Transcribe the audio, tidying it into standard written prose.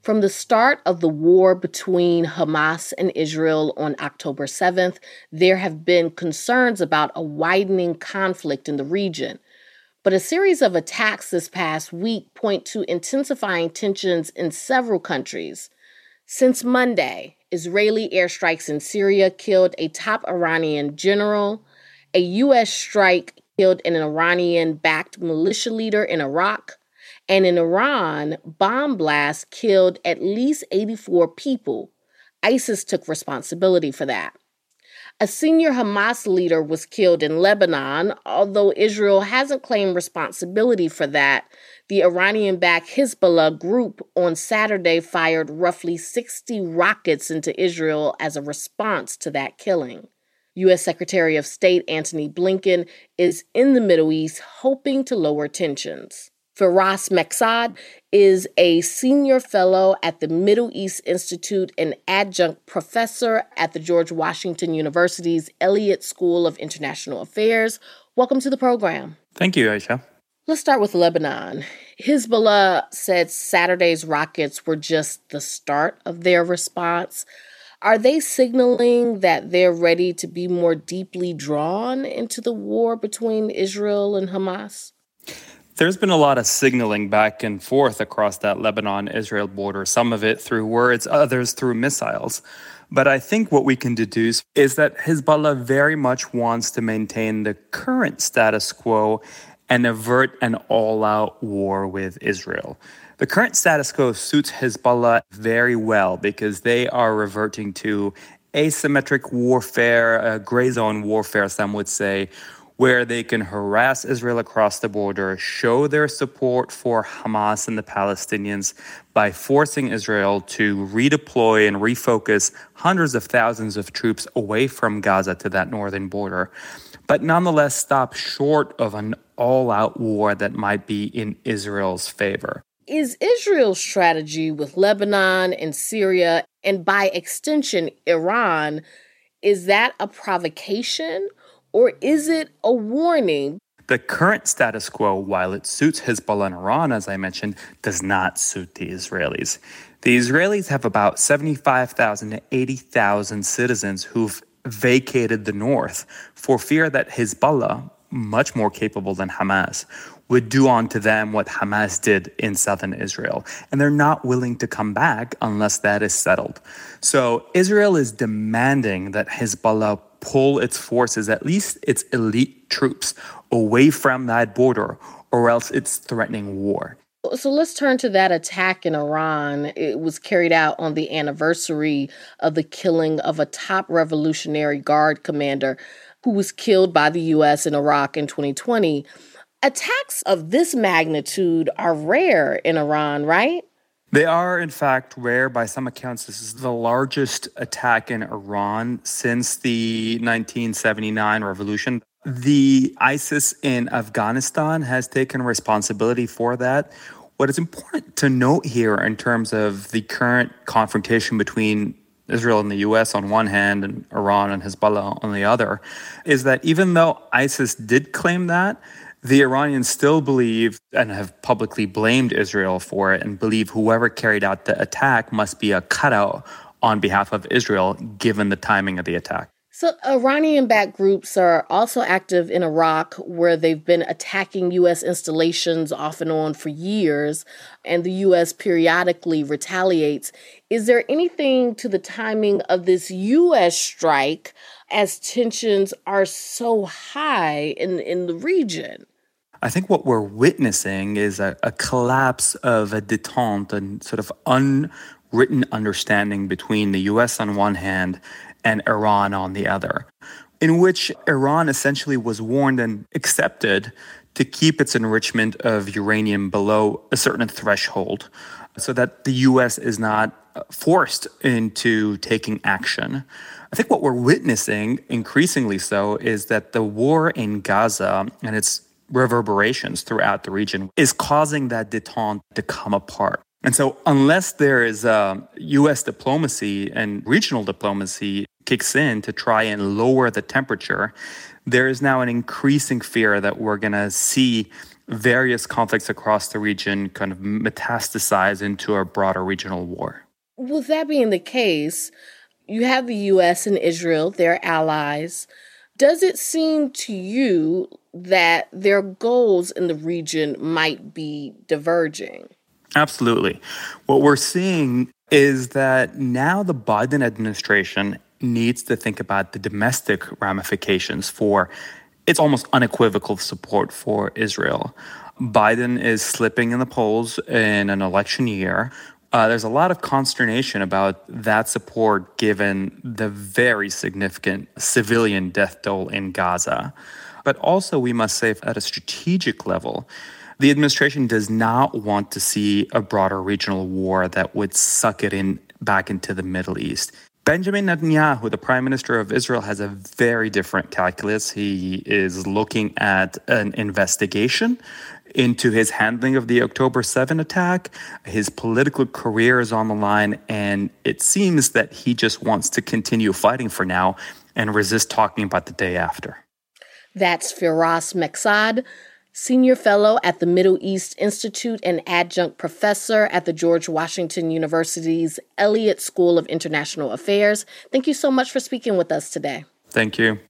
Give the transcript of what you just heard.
From the start of the war between Hamas and Israel on October 7th, there have been concerns about a widening conflict in the region. But a series of attacks this past week point to intensifying tensions in several countries. Since Monday, Israeli airstrikes in Syria killed a top Iranian general. A U.S. strike killed an Iranian-backed militia leader in Iraq. And in Iran, bomb blasts killed at least 84 people. ISIS took responsibility for that. A senior Hamas leader was killed in Lebanon, although Israel hasn't claimed responsibility for that. The Iranian-backed Hezbollah group on Saturday fired roughly 60 rockets into Israel as a response to that killing. U.S. Secretary of State Antony Blinken is in the Middle East hoping to lower tensions. Firas Meksad is a senior fellow at the Middle East Institute and adjunct professor at the George Washington University's Elliott School of International Affairs. Welcome to the program. Thank you, Aisha. Let's start with Lebanon. Hezbollah said Saturday's rockets were just the start of their response. Are they signaling that they're ready to be more deeply drawn into the war between Israel and Hamas? There's been a lot of signaling back and forth across that Lebanon-Israel border, some of it through words, others through missiles. But I think what we can deduce is that Hezbollah very much wants to maintain the current status quo and avert an all-out war with Israel. The current status quo suits Hezbollah very well because they are reverting to asymmetric warfare, gray zone warfare, some would say, where they can harass Israel across the border, show their support for Hamas and the Palestinians by forcing Israel to redeploy and refocus hundreds of thousands of troops away from Gaza to that northern border, but nonetheless stop short of an all-out war that might be in Israel's favor. Is Israel's strategy with Lebanon and Syria, and by extension Iran, is that a provocation? Or is it a warning? The current status quo, while it suits Hezbollah and Iran, as I mentioned, does not suit the Israelis. The Israelis have about 75,000 to 80,000 citizens who've vacated the north for fear that Hezbollah, much more capable than Hamas, would do unto them what Hamas did in southern Israel. And they're not willing to come back unless that is settled. So Israel is demanding that Hezbollah pull its forces, at least its elite troops, away from that border, or else it's threatening war. So let's turn to that attack in Iran. It was carried out on the anniversary of the killing of a top Revolutionary Guard commander who was killed by the U.S. in Iraq in 2020. Attacks of this magnitude are rare in Iran, right? They are, in fact, rare. By some accounts, this is the largest attack in Iran since the 1979 revolution. The ISIS in Afghanistan has taken responsibility for that. What is important to note here in terms of the current confrontation between Israel and the U.S. on one hand and Iran and Hezbollah on the other is that even though ISIS did claim that, the Iranians still believe and have publicly blamed Israel for it and believe whoever carried out the attack must be a cutout on behalf of Israel, given the timing of the attack. So Iranian-backed groups are also active in Iraq, where they've been attacking U.S. installations off and on for years, and the U.S. periodically retaliates. Is there anything to the timing of this U.S. strike as tensions are so high in the region? I think what we're witnessing is a collapse of a détente and sort of unwritten understanding between the U.S. on one hand and Iran on the other, in which Iran essentially was warned and accepted to keep its enrichment of uranium below a certain threshold so that the U.S. is not forced into taking action. I think what we're witnessing, increasingly so, is that the war in Gaza and its reverberations throughout the region is causing that détente to come apart. And so unless there is U.S. diplomacy and regional diplomacy kicks in to try and lower the temperature, there is now an increasing fear that we're going to see various conflicts across the region kind of metastasize into a broader regional war. With that being the case, you have the U.S. and Israel, they're allies. Does it seem to you that their goals in the region might be diverging? Absolutely. What we're seeing is that now the Biden administration needs to think about the domestic ramifications for its almost unequivocal support for Israel. Biden is slipping in the polls in an election year. There's a lot of consternation about that support given the very significant civilian death toll in Gaza. But also, we must say, at a strategic level, the administration does not want to see a broader regional war that would suck it in back into the Middle East. Benjamin Netanyahu, the prime minister of Israel, has a very different calculus. He is looking at an investigation into his handling of the October 7 attack. His political career is on the line, and it seems that he just wants to continue fighting for now and resist talking about the day after. That's Firas Meksad, Senior Fellow at the Middle East Institute and Adjunct Professor at the George Washington University's Elliott School of International Affairs. Thank you so much for speaking with us today. Thank you.